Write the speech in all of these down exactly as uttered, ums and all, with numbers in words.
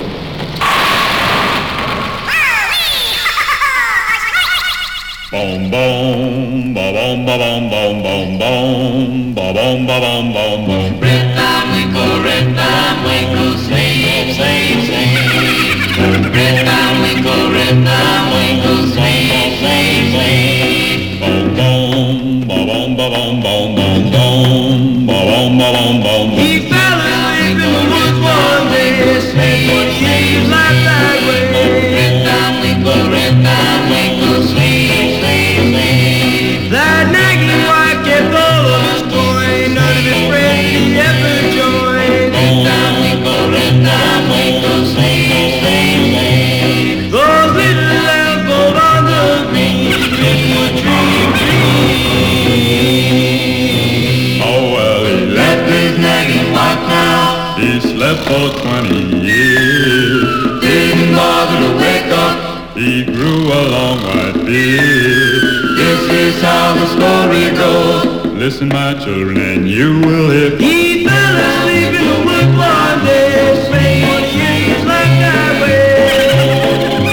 Boom, boom, ba boom, ba boom, boom, boom, boom, ba boom, ba boom, boom, boom. Red time winkle, red time winkle, slave, slave, slave. Red time winkle, red time winkle, slave, slave, slave. Boom, boom, ba boom, ba boom, boom, boom, boom, ba boom, ba boom, boom, boom. He fell asleep in the woods one day, spent twenty-eight years life that way. Red time winkle, red time winkle, slave, slave, slave. That nagging wife kept all of his coin, none of his friends he ever joined. Red time winkle, red time winkle, slave, slave, slave. Those little lambs pulled on the green, dream, dream, dream. Oh, well, he left his nagging wife now. He slept for twenty years. Didn't bother to wake up. He grew a long white beard. This is how the story goes. Listen, my children, and you will hear. He fell asleep in the woods one day, spent twenty-eight years life that way.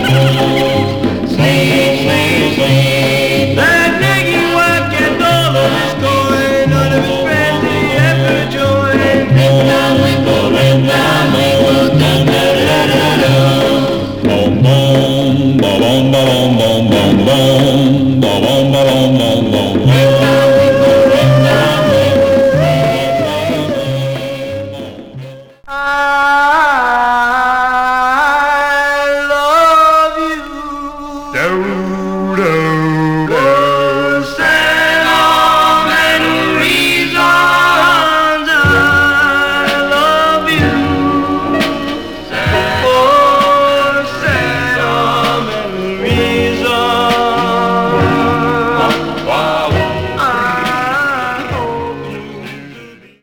Slave, slave, slave. That nagging wife kept all of his coin, none of his friends he ever joined. Red time winkle, red time winkle, dun da da da da. Boom, boom, ba boom, ba boom, boom, boom, boom, ba boom, ba boom, boom, boom. Red time winkle, red time winkle, slave, slave, slave. Ah.